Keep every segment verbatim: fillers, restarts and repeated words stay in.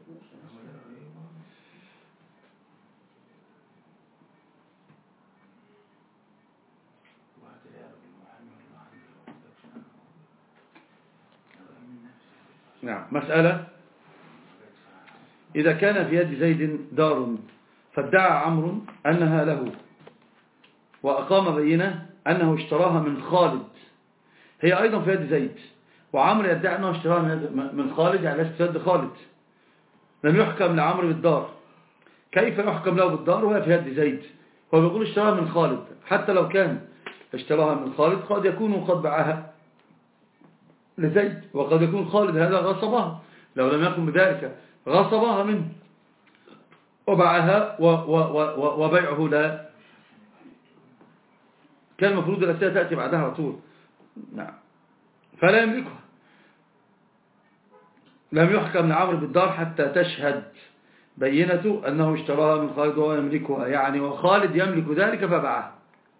نعم. مسألة: إذا كان في يد زيد دار فادعى عمرو أنها له وأقام بينة أنه اشتراها من خالد، هي أيضا في يد زيد، وعمرو يدعي أنه اشتراها من خالد، يعني ليست في يد خالد، لم يحكم لعمرو بالدار. كيف يحكم له بالدار وهي في يد زيد؟ هو بيقول اشتراها من خالد، حتى لو كان اشتراها من خالد قد يكون قد باعها لزيد، وقد يكون خالد هذا غصبها، لو لم يكن بذلك غصبها منه وباعها وبيعه لا، كان المفروض الأسئلة تأتي بعدها على طول. نعم. فلا يملكها، لم يحكم لعمرو بالدار حتى تشهد بينته أنه اشتراها من خالد وهو يملكها، يعني وخالد يملك ذلك فباعها،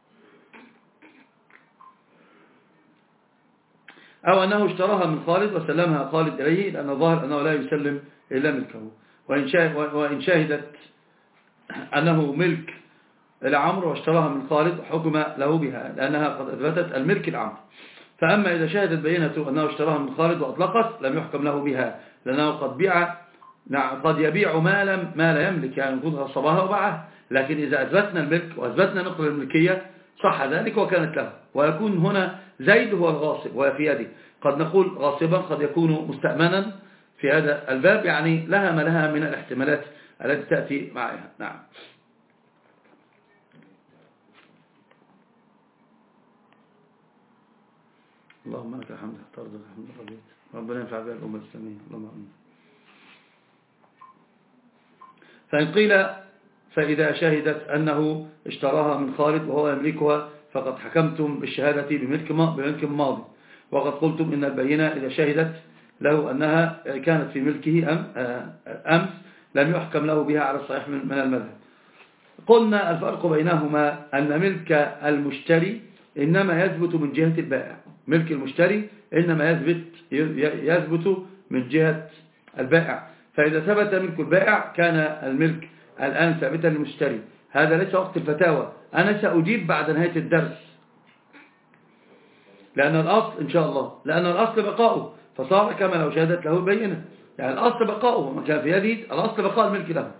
أو أنه اشتراها من خالد وسلمها خالد إليه، لأن الظاهر أنه لا يسلم إلا ملكه. وإن شاهدت أنه ملك لعمرو واشتراها من خالد حكم له بها، لأنها قد أثبتت الملك لعمرو. فأما إذا شاهدت بينته أنه اشتراها من خالد وأطلقت لم يحكم له بها، لأنه قد بيع قد يبيع ما لم ما لا يملك، يعني يكون غصبها وباعها. لكن إذا أثبتنا الملك وأثبتنا نقل الملكية صح ذلك وكانت له، ويكون هنا زيد هو الغاصب وهي في يده. قد نقول غاصبا، قد يكون مستأمنا في هذا الباب، يعني لها ما لها من الاحتمالات التي تأتي معها. نعم. اللهم لك الحمد ترضى الحمد رضيت، ربنا ينفع بها الأمة الإسلامية، اللهم آمين. فإن قيل فإذا شهدت أنه اشتراها من خالد وهو يملكها فقد حكمتم بالشهادة بملك بملك ماضي، وقد قلتم إن البينة إذا شهدت له أنها كانت في ملكه أمس لم يحكم له بها على الصحيح من المذهب. قلنا الفرق بينهما أن ملك المشتري إنما يثبت من جهة البائع، ملك المشتري إنما يثبت يثبت من جهة البائع. فإذا ثبت ملك البائع كان الملك الآن ثابتا للمشتري. هذا ليس وقت الفتاوى، أنا سأجيب بعد نهاية الدرس، لأن الأصل إن شاء الله لأن الأصل بقاؤه، فصار كما لو شهدت له البينة، يعني الأصل بقاؤه ما كان في يده، الأصل بقاء الملك له،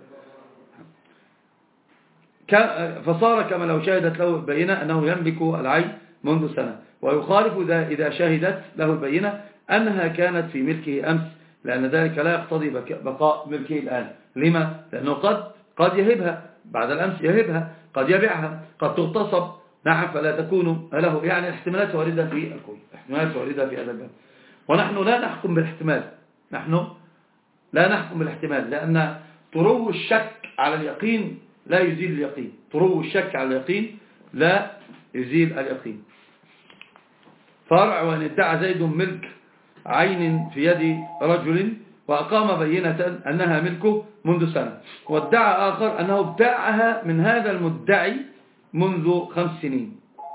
فصار كما لو شهدت له البينة أنه يملك العين منذ سنة. ويخالف إذا شهدت له البينة أنها كانت في ملكه أمس، لأن ذلك لا يقتضي بقاء ملكه الآن. لما؟ لأنه قد قد يهبها بعد الأمس، يهبها، قد يبيعها، قد تغتصب. نعم. فلا تكون له، يعني الاحتمالات واردة في الكل، احتمالات واردة في هذا الباب. ونحن لا نحكم بالاحتمال، نحن لا نحكم بالاحتمال، لأن طرو الشك على اليقين لا يزيل اليقين، طرو الشك على اليقين لا يزيل اليقين. فرع: وأن ادعى زيد ملك عين في يد رجل وأقام بينة أنها ملكه منذ سنة، وادعى آخر أنه ابتاعها من هذا المدعي منذ خمس سنين،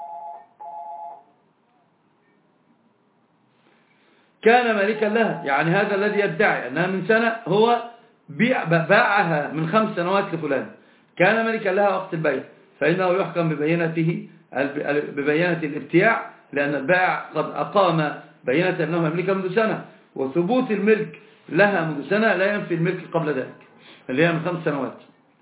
كان مالكا لها، يعني هذا الذي يدعي أنها من سنة هو باعها من خمس سنوات لفلان، كان مالكا لها وقت البيع، فإنه يحكم ببينته ببينة الابتياع، لأن البائع قد أقام بينة أنه يملكها منذ سنة، وثبوت الملك لها منذ سنة لا ينفي الملك قبل ذلك اللي هي من خمس سنوات.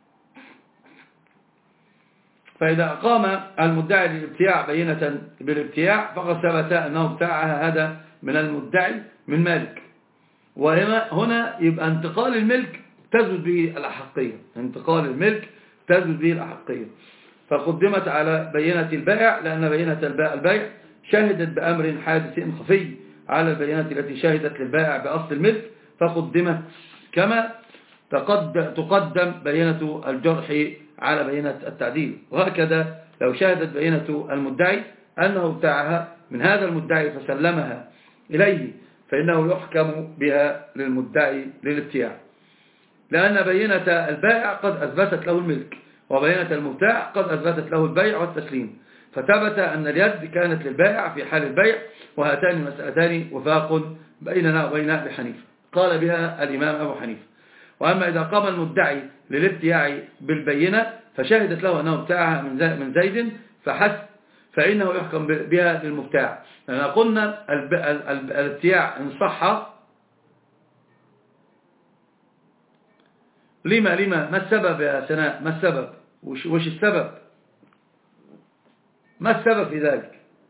فإذا أقام المدعي للابتياع بينة بالابتياع فقد ثبت أنه ابتاعها هذا من المدعي من مالك. وهنا يبقى انتقال الملك تزود به الأحقية، انتقال الملك تزود به الأحقية، فقدمت على بينة البائع، لأن بينة البائع شهدت بأمر حادث خفي على البينة التي شهدت للبائع بأصل الملك، فقدمت كما تقدم بينة الجرح على بينة التعديل. وهكذا لو شهدت بينة المدعي أنه ابتاعها من هذا المدعي فسلمها إليه فإنه يحكم بها للمدعي للابتياع، لأن بينة البائع قد أثبتت له الملك، وبينة المبتاع قد أثبتت له البيع والتسليم، فثبت أن اليد كانت للبائع في حال البيع. وهاتان مسألتان وفاق بيننا وبين أبي حنيفة، قال بها الإمام أبو حنيفة. وأما إذا قام المدعي للابتياع بالبينة فشهدت له أنه ابتاعها من زيد فحسب فإنه يحكم بها للمبتاع. لأن قلنا الابتياع إن صح لما لما ما السبب يا سناء؟ ما السبب؟ وش, وش السبب؟ ما السبب في ذلك؟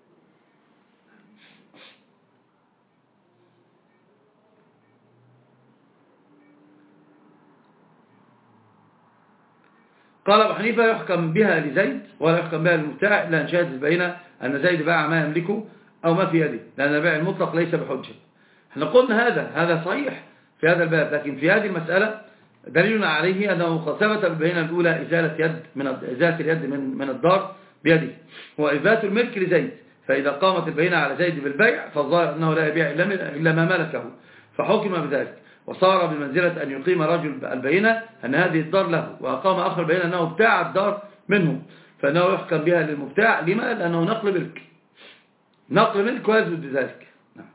قال أبو حنيفة يحكم بها لزيد ولا يحكم بها للمبتاع إلا أن شهدت البينة أن زيد باع ما يملكه أو ما في يده، لأن البيع المطلق ليس بحجة. احنا قلنا هذا هذا صحيح في هذا الباب، لكن في هذه المسألة دليلنا عليه أنه قد ثبت بالبينة الأولى إزالة يد من إزالة اليد من من الدار بيده وإثبات الملك لزيد، فإذا قامت البينة على زيد بالبيع فالظاهر أنه لا يبيع إلا ما ملكه فحكم بذلك، وصار بمنزلة أن يقيم رجل البينة أن هذه الدار له وأقام آخر بينة أنه ابتاع الدار منه، فإنه يحكم بها للمبتاع. لما؟ لأنه نقل ملك نقل ملك ويثبت بذلك.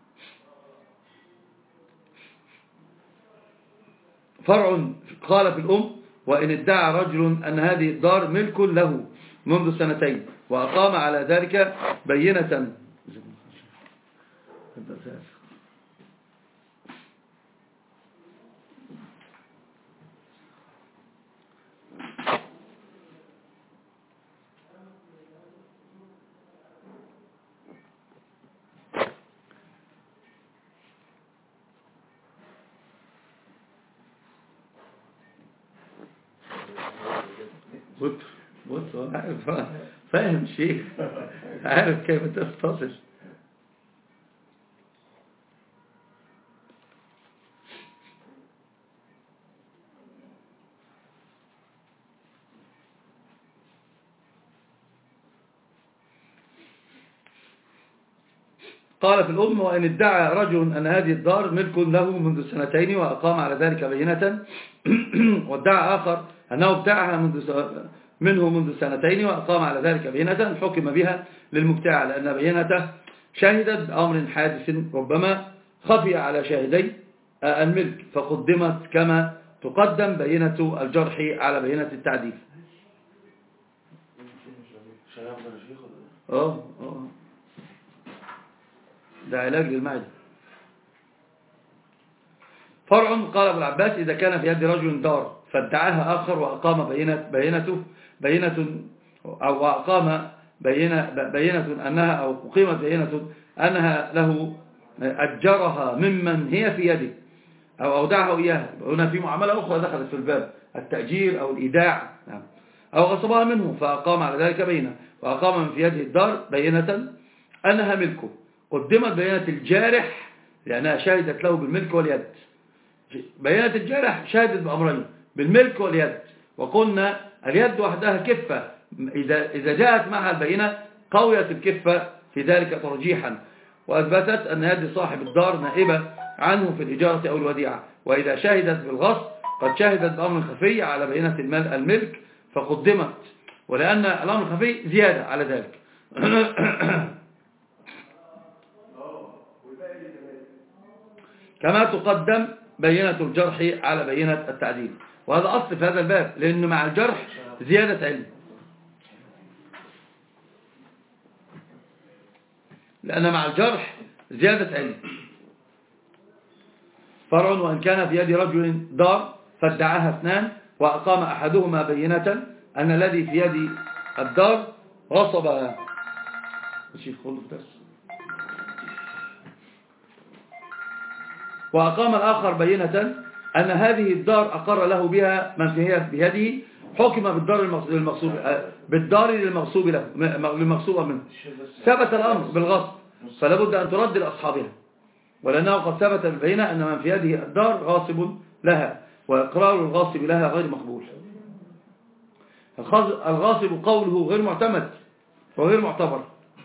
فرع قال في الأم وإن ادعى رجل أن هذه الدار ملك له منذ سنتين وأقام على ذلك بينة بص بص عارف فاهم شيء عارف كيف تختصر. قال في الأم وإن ادعى رجل أن هذه الدار ملك له منذ سنتين وأقام على ذلك بينة وادعى آخر أنه ابتاعها منذ منه منذ سنتين وأقام على ذلك بينة حكم بها للمبتاع، لأن بينته شهدت بأمر حادث ربما خفي على شاهدي الملك فقدمت كما تقدم بينة الجرح على بينة التعديل. اه اه ده علاج للمعدة. فرع قال ابو العباس إذا كان في يد رجل دار فادعاها آخر وأقام بينة بينته بينة أو أقام بينة بينة أنها أو أقيمت بينة أنها له أجرها ممن هي في يده أو أودعها إياها. هنا في معاملة أخرى دخلت في الباب التأجير أو الإيداع أو غصبها منه فأقام على ذلك بينة وأقام من في يده الدار بينة أنها ملكه. قدمت بينة الجارح لأنها شهدت له بالملك واليد. بينة الجارح شهدت بأمرين بالملك واليد، وقلنا اليد وحدها كفة، إذا إذا جاءت معها البينة قويت الكفة في ذلك ترجيحا، وأثبتت أن يد صاحب الدار نائبة عنه في الإجارة أو الوديعة. وإذا شهدت بالغصب قد شهدت بأمر خفي على بينة الملك فقدمت، ولأن الأمر الخفي زيادة على ذلك. كما تقدم بينة الجرح على بينة التعديل، وهذا أصل في هذا الباب، لأنه مع الجرح زيادة علم، لأن مع الجرح زيادة علم. فرع وإن كان في يد رجل دار فادعاها اثنان وأقام أحدهما بينة أن الذي في يد الدار غصبها. وأقام الآخر بينة أن هذه الدار أقر له بها من هي بيده حكم بالدار المغصوب بالدار للمغصوب له للمغصوب منه. ثبت الأمر بالغصب فلا بد أن ترد لأصحابها، ولأنه قد ثبت بالبينة أن من في يده الدار غاصب لها، وإقرار الغاصب لها غير مقبول. الغاصب قوله غير معتمد وغير معتبر،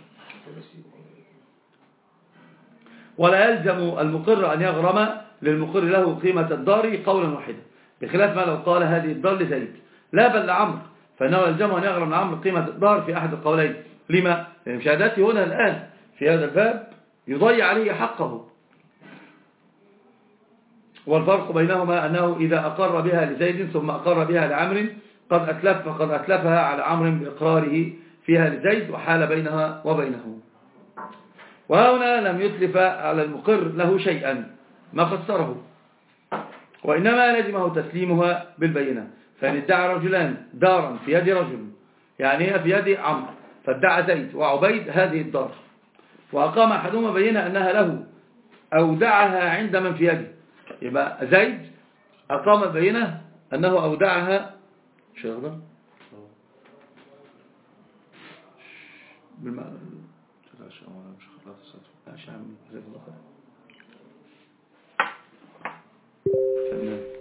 ولا يلزم المقر أن يغرم للمقر له قيمة الدار قولا واحدا، بخلاف ما لو قال هذه الدار لزيد لا بل لعمر، فإنه يلزمه أن يغرم لعمر قيمة الدار في أحد القولين. لما؟ لأن مشاهدته هنا الآن في هذا الباب يضيع عليه حقه، والفرق بينهما أنه إذا أقر بها لزيد ثم أقر بها لعمر قد أتلف فقد أتلفها على عمرو بإقراره فيها لزيد وحال بينها وبينه. وهنا لم يتلف على المقر له شيئا ما فسره، وإنما لزمه تسليمها بالبينة. فإن ادعى رجلان دارا في يد رجل، يعني هي في يد عمرو، فادعى زيد وعبيد هذه الدار، وأقام أحدهما بينة أنها له أودعها عند من في يده، يبقى زيد أقام بينة أنه أودعها شو يغضر بالمعنى مش خلاص ماشي عم زي الله فنان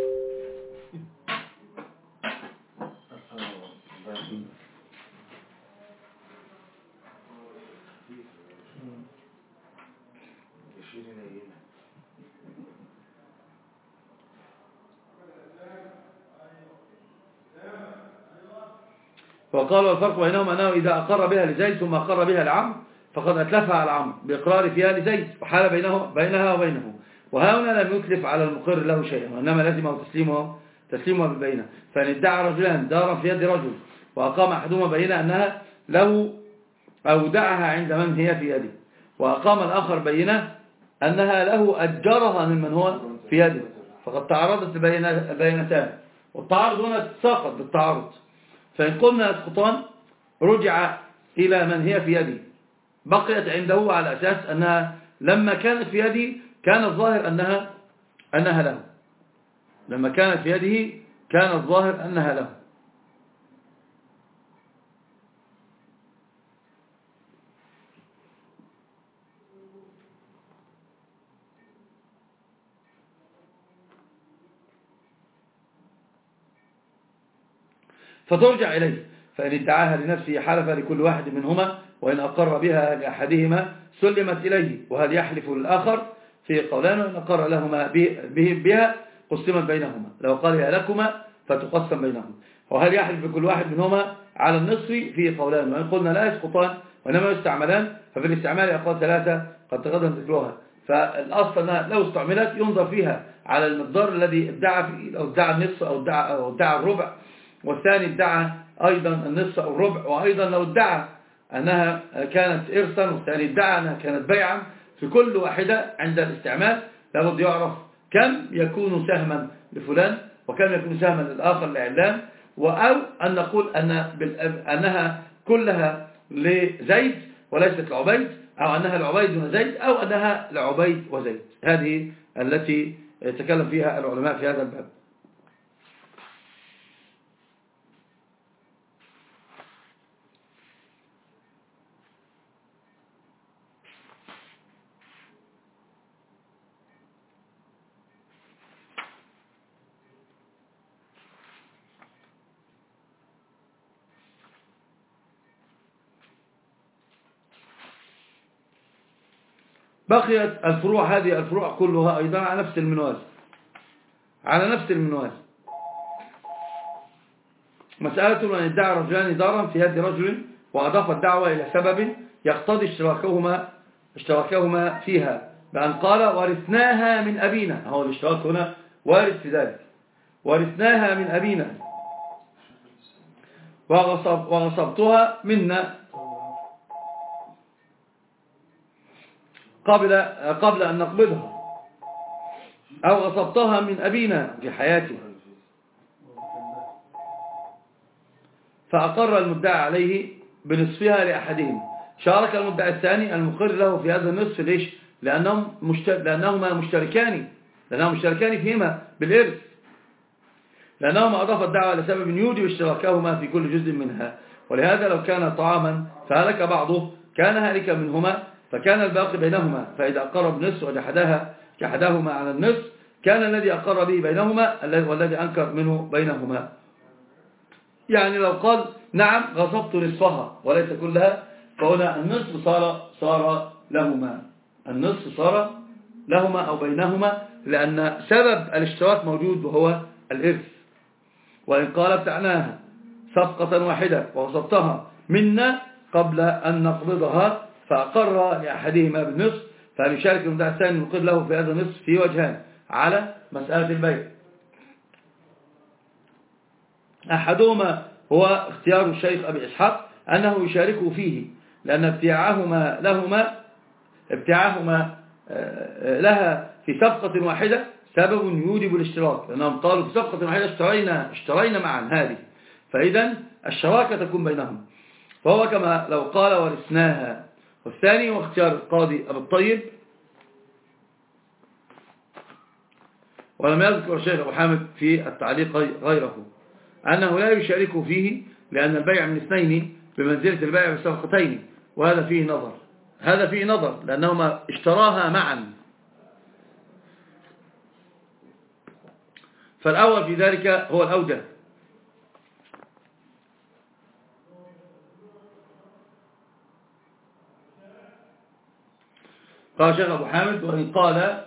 وقال والفرق بينهما أنه إذا أقر بها لزيد ثم أقر بها لعمرو فقد أتلفها على عمرو بإقرار فيها لزيد وحال بينه بينها وبينه. وهنا لم يتلف على المقر له شيئا، وإنما لازمه تسليمه تسليمها بالبينة. فإن ادعى رجلان دارا في يد رجل وأقام أحدهما بينة أنها له أودعها عند من هي في يده، وأقام الآخر بينة أنها له أجرها ممن هو في يده، فقد تعرضت البينتان، والتعارض هنا ساقط بالتعارض. فإن قلنا يسقطان رجع إلى من هي في يدي، بقيت عنده على أساس أنها لما كانت في يدي كان الظاهر أنها أنها له، لما كانت في يده كان الظاهر أنها له. فترجع إليه، فإن ادعاها لنفسه حلف لكل واحد منهما، وإن أقر بها لأحدهما سلمت إليه، وهل يحلف للآخر في قولان، وإن أقر لهما به بها قسمت بينهما، لو قال يا لكما فتقسم بينهما، وهل يحلف بكل واحد منهما على النصف في قولان، وإن قلنا لا يسقطان وإنما يستعملان، ففي الاستعمال أقوال ثلاثة قد تقدم ذكرها. فالأصل أنها لو استعملت ينظر فيها على المقدار الذي ادعى فيه، أو ادعى النصف أو ادعى, أو ادعى الربع، والثاني ادعى أيضا النصف أو الربع، وأيضا لو ادعى أنها كانت إرثا، والثاني ادعى أنها كانت بيعا، في كل واحدة عند الاستعمال لابد يعرف كم يكون سهما لفلان وكم يكون سهما للآخر لعلان، أو أن نقول أن أنها كلها لزيد وليست لعبيد، أو أنها لعبيد وزيد، أو أنها لعبيد وزيد. هذه التي يتكلم فيها العلماء في هذا الباب. بقيت الفروع، هذه الفروع كلها أيضا على نفس المنوال، على نفس المنوال. مسألة أن ادعى رجلان دارا في يد رجل وأضاف الدعوة إلى سبب يقتضي اشتراكهما اشتراكهما فيها، بأن قال ورثناها من أبينا، هو الاشتراك هنا وارث في ذلك، ورثناها من أبينا وغصب وغصبتها منا قبل قبل أن نقبضها، أو غصبتها من أبينا في حياته، فأقر المدعى عليه بنصفها لأحدهم، شارك المدعى الثاني المقر له في هذا النصف. ليش؟ لأنهم مشتر... لأنهما مشتركان لأنهما مشتركان فيهما بالإرث، لأنهما أضاف الدعوة لسبب يوجب اشتراكهما في كل جزء منها. ولهذا لو كان طعاما فهلك بعضه كان هالكا منهما، فكان الباقي بينهما، فإذا أقر بنصف وجحدها جحدهما على النصف كان الذي أقر به بينهما والذي أنكر منه بينهما. يعني لو قال نعم غصبت نصفها وليس كلها، فهنا النصف صار صار لهما، النصف صار لهما أو بينهما، لأن سبب الاشتراك موجود وهو الإرث. وإن قال ابتعناها صفقة واحدة وغصبتها منا قبل أن نقبضها، فأقر لأحدهما بالنصف، فهل يشارك المدعى الثاني المقر له في هذا النصف في وجهان، على مسألة البيع. أحدهما هو اختيار الشيخ أبي إسحاق أنه يشاركه فيه، لأن ابتياعهما لهما ابتياعهما لها في صفقة واحدة سبب يوجب الاشتراك، لأنهم قالوا في صفقة واحدة اشترينا, اشترينا معا هذه، فإذا الشراكة تكون بينهم. فهو كما لو قال ورثناها. والثاني هو اختيار القاضي أبو الطيب، ولم يذكر الشيخ أبو حامد في التعليق غيره أنه لا يشارك فيه، لأن البيع من اثنين بمنزلة البيع بالصفقتين، وهذا فيه نظر هذا فيه نظر لأنهما اشتراها معا. فالأول في ذلك هو الأوجه. قال الشيخ أبو حامد: وإن قال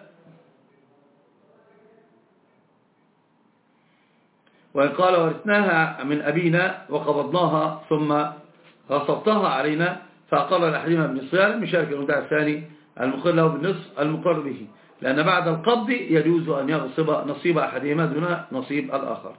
وإن قال ورثناها من أبينا وقبضناها ثم غصبتها علينا فأقر الأحدهما بالنصف، لم يشارك المدعي الثاني المقر له بالنصف المقر به، لأن بعد القبض يجوز أن يغصب نصيب أحدهما دون نصيب الآخر.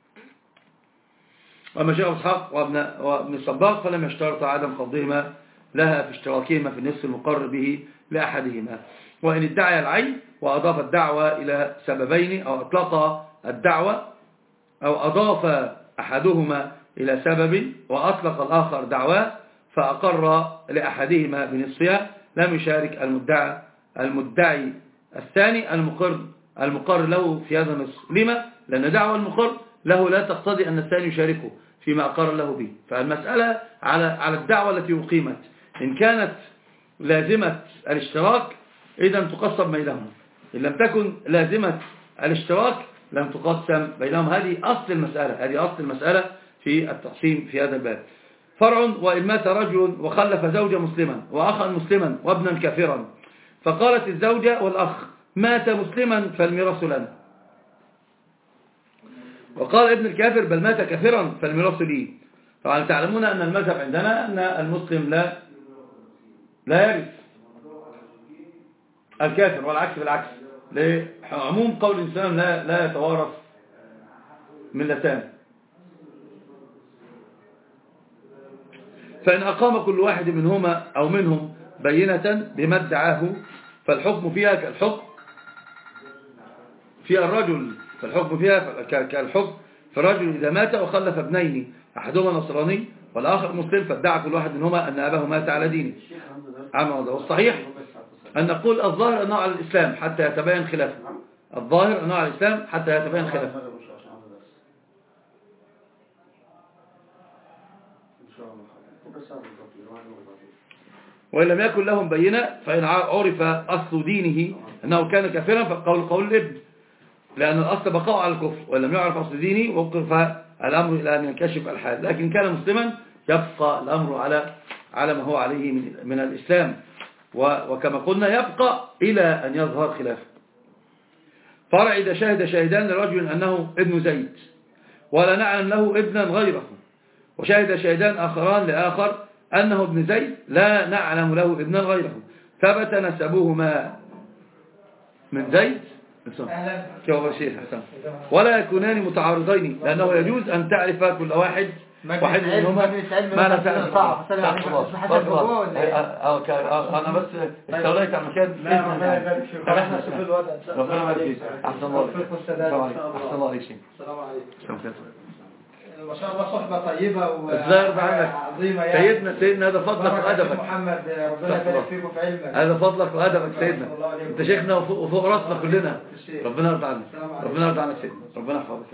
وأما شيخ إسحاق وابن الصباغ فلم يشترط عدم قبضهما لها في اشتراكهما في النصف المقر به لأحدهما، وإن ادعى العين وأضاف الدعوة إلى سببين، أو أطلق الدعوة أو أضاف أحدهما إلى سبب وأطلق الآخر دعواه فأقر لأحدهما بنصفها، لم يشارك المدعي المدعي الثاني المقر المقر له في هذا النصف. لما؟ لأن دعوى المقر له لا تقتضي أن الثاني يشاركه فيما أقر له به. فالمسألة على على الدعوة التي أقيمت، إن كانت لازمة الاشتراك إذا تقسم بينهم، إن لم تكن لازمة الاشتراك لم تقسم بينهم. هذه أصل المسألة هذه أصل المسألة في التقسيم في هذا الباب. فرع: وإن مات رجل وخلف زوجة مسلما وأخا مسلما وابنا كافرا، فقالت الزوجة والأخ: مات مسلما فالميراث لنا. وقال ابن الكافر: بل مات كافرا فالميراث لي. طبعا تعلمون أن المذهب عندنا أن المسلم لا لا يرث الكافر، والعكس بالعكس، لعموم قول الإنسان لا لا يتوارث ملتان. فإن أقام كل واحد منهما أو منهم بينة بما ادعاه فالحكم فيها كالحكم في الرجل فالحكم فيها كالحكم في الرجل إذا مات وخلف ابنين، أحدهما نصراني والآخر مسلم، فادعى كل واحد منهما أن أباه مات على دينه. والصحيح أن نقول الظاهر أنه على الإسلام حتى يتبين خلافه الظاهر أنه على الإسلام حتى يتبين خلافه وإن لم يكن لهم بينة فإن عرف أصل دينه أنه كان كافرا فالقول قول الابن، لأن الأصل بقاء على الكفر، وإن لم يعرف أصل دينه وقف الأمر إلى أن ينكشف الحال. لكن كان مسلما يبقى الأمر على على ما هو عليه من, من الإسلام، وكما قلنا يبقى إلى أن يظهر خلافه. فرع: إذا شهد شاهدان لرجل أنه ابن زيد ولا نعلم له ابنا غيره، وشهد شاهدان آخران لآخر أنه ابن زيد لا نعلم له ابنا غيره، ثبت نسبهما من زيد ولا يكونان متعارضين، لأنه يجوز أن تعرف كل واحد واحد منهما ما نسأل صعب. أنا بس استوليت على المكان. ربنا يبارك فيك. أحسن الله أحسن الله عليك. السلام عليكم. ما شاء الله صحبة طيبة وعظيمة يعني. سيدنا سيدنا هذا فضلك وأدبك محمد، ربنا يبارك فيك وفي علمك. هذا فضلك وأدبك سيدنا، أنت شيخنا وفوق راسنا كلنا. ربنا يرضى عنك ربنا يرضى عنك سيدنا، ربنا يحفظك.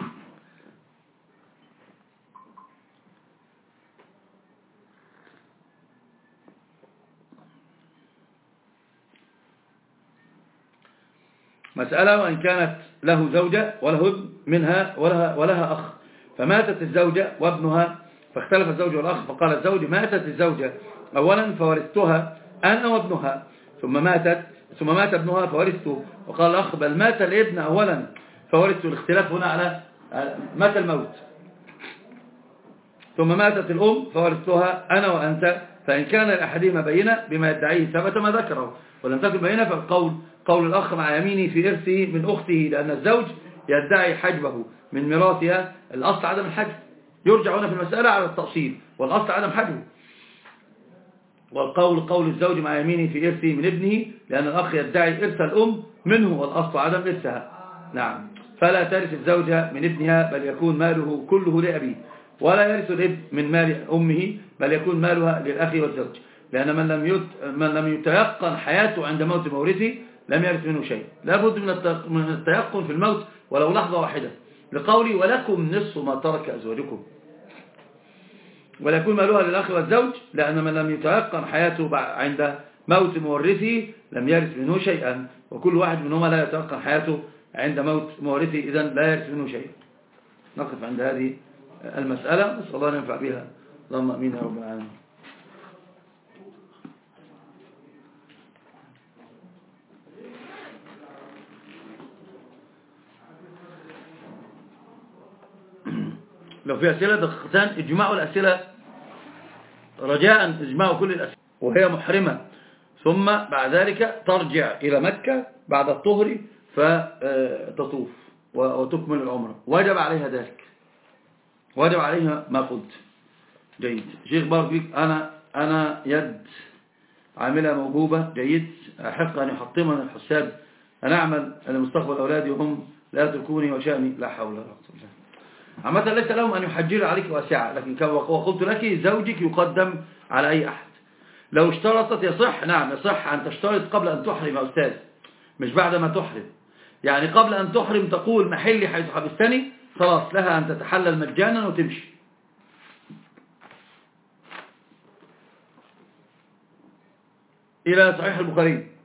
مسألة: وإن كانت له زوجة وله ابن منها ولها, ولها أخ، فماتت الزوجة وابنها، فاختلف الزوج والأخ، فقال الزوج: ماتت الزوجة أولا فورثتها أنا وابنها، ثم ماتت ثم مات ابنها فورثته، وقال الأخ: بل مات الابن أولا فورثته. الاختلاف هنا على مات الموت. ثم ماتت الأم فورثتها أنا وأنت، فإن كان لأحدهما بينة بما يدعيه ثبت ما ذكره، ولم تكن بينة فالقول قول الأخ مع يمينه في إرثه من أخته، لأن الزوج يدعي حجبه من ميراثها. الأصل عدم الحجب، يرجع هنا في المسألة على التأصيل، والأصل عدم حجبه. والقول قول الزوج مع يمينه في إرثه من ابنه، لأن الأخ يدعي إرث الأم منه، والأصل عدم إرثها. نعم. فلا ترث الزوجة من ابنها، بل يكون ماله كله لأبيه. ولا يرث الابن من مال أمه، بل يكون مالها للأخ والزوج، لأن من لم يت... من لم يتيقن حياته عند موت مورثه لم يرث منه شيء. لابد من التيقن في الموت ولو لحظة واحدة، لقولي ولكم نصف ما ترك أزواجكم، ولا يكون مالها للأخ والزوج، لأن من لم يتيقن حياته عند موت مورثه لم يرث منه شيئا، وكل واحد منهما لا يتيقن حياته عند موت مورثه، إذن لا يرث منه شيئا. نقف عند هذه المسألة، نسأل الله أن ينفع بها، اللهم أمين يا رب العالمين. لو في أسئلة دقيقتان اجمعوا الأسئلة، رجاء اجمعوا كل الأسئلة وهي محرمة، ثم بعد ذلك ترجع إلى مكة بعد الطهر فتطوف وتكمل العمرة، وجب عليها ذلك، وجب عليها ما قلت. جيد. شيخ بارك فيك، أنا أنا يد عاملة موهوبة، جيد، أحق أن يحطمني الحساد، أنا أعمل لمستقبل أولادي وهم لا يتركوني وشأني، لا حول ولا قوة إلا بالله. عامة ليس لهم أن يحجروا عليك واسعة، لكن كما قلت لك زوجك يقدم على أي أحد. لو اشترطت يصح، نعم يصح أن تشترط قبل أن تحرم يا أستاذ، مش بعد ما تحرم. يعني قبل أن تحرم تقول محلي حيث حبستني، خلاص لها أن تتحلل مجانا وتمشي. إلى صحيح البخاري